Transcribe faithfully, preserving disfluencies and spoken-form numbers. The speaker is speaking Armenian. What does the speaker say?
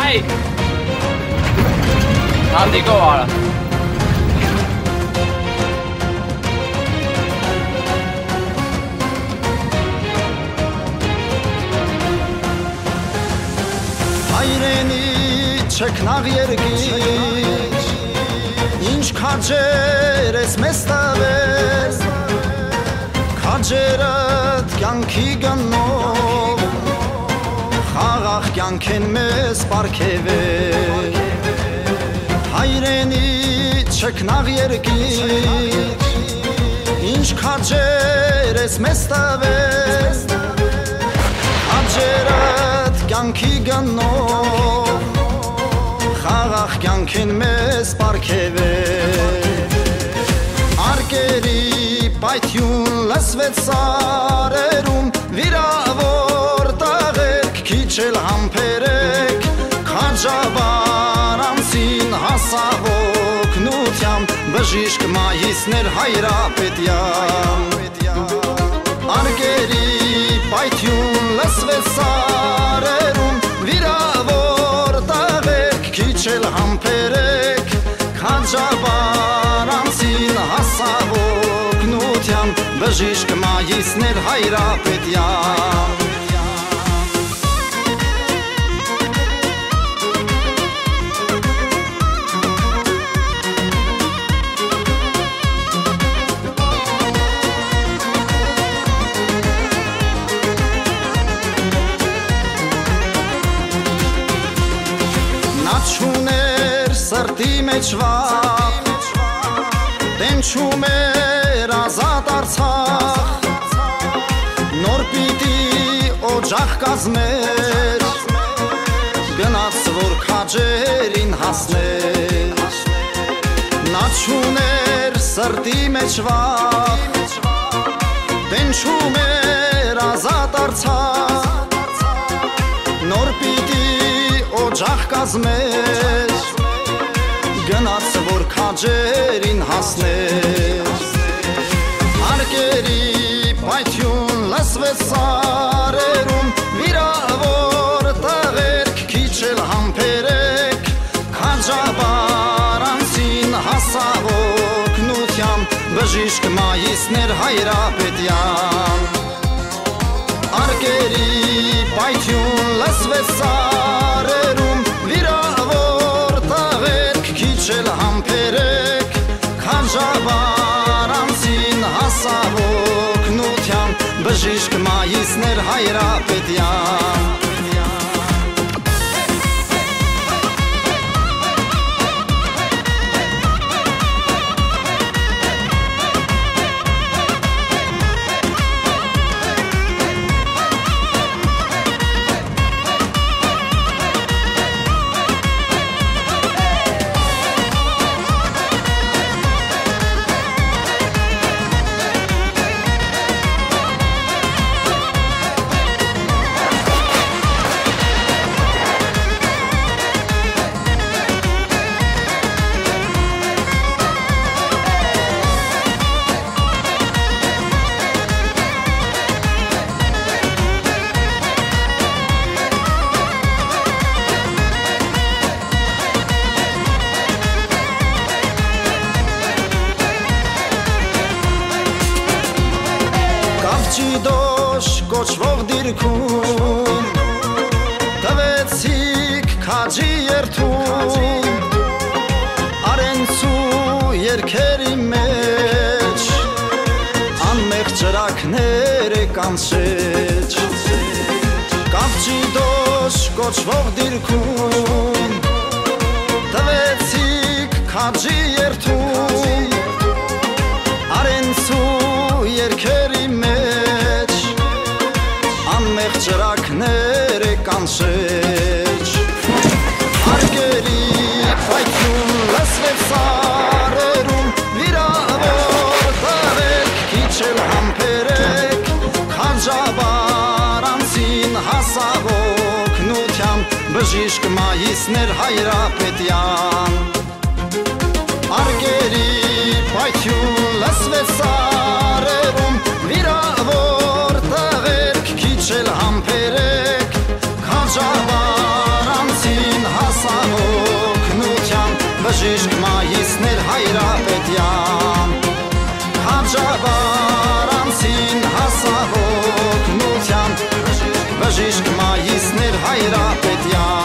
Hey! Hadi gå ara. Հայրենի չքնաղ երկիր Ինչ քաջեր ես մեզ տվել Քաջերդ կյանքի գնով Խաղաղ կյանք են մեզ պարգևել Հայրենի չքնաղ երկիր Ինչ քաջեր ես մեզ տվել Քաջերդ կյանքի գնով Խաղաղ կյանք են մեզ պարգևել Արկերի պայթյուն լսվեց սարերում Վիրավոր տաղերք քիչ էլ համբերեք Քաջաբար անցին հասավ օգնությամբ Բժիշկ մայիսներ Հայրապետյան Արկերի պայթյուն լսվեց սարերում Վիրավոր տաղերք քիչ էլ համբերեք Քաջաբար անցին հասավ օգնությամբ Բժիշկ մայիսներ Հայրապետյան Չուներ սրտի մեջ վախ Տենչում էր ազատ Արցախ Նոր պիտի օջախ կազմեր Գնաց որ քաջերին հասներ Նա չուներ սրտի մեջ վախ Տենչում էր ազատ Արցախ Նոր պիտի օջախ կազմեր Գնաց որ քաջերին հասներ Արկերի պայթյուն լսվեց սարերում Վիրավոր տաղերք քիչ էլ համբերեք Քաջաբար անցին հասավ օգնությամբ Բժիշկ մայիսներ Հայրապետյան Արկերի պայթյուն լսվեց սարերում Վիրավոր տաղերք քիչ էլ համբերեք Քաջաբար անցին հասավ օգնությամբ Բժիշկ մայիսներ Հայրապետյան Դոշ կոչվող դիրքում Տվեցիք քաջի երթում Արենցու երկերի մեջ Անմեղ ճրակները կանցեց Կավճի դոշ կոչվող դիրքում Տվեցիք քաջի երթում Արենցու երկերի մեջ Անմեղ ճրակները կանցեց Արկերի պայթյուն լսվեց սարերում Վիրավոր տաղերք քիչ էլ համբերեք Քաջաբար անցին հասավ օգնությամբ Բժիշկ մայիսներ Հայրապետյան Արկերի պայթյուն լսվեց սարերում Վիրավոր տաղերք քիչ էլ համբերեք Քաջաբար անցին հասաղոքնության բժիշկ մայիսներ Հայրապետյան Խանջավարանցին հասաղոքնության բժիշկ մայիսներ Հայրապետյան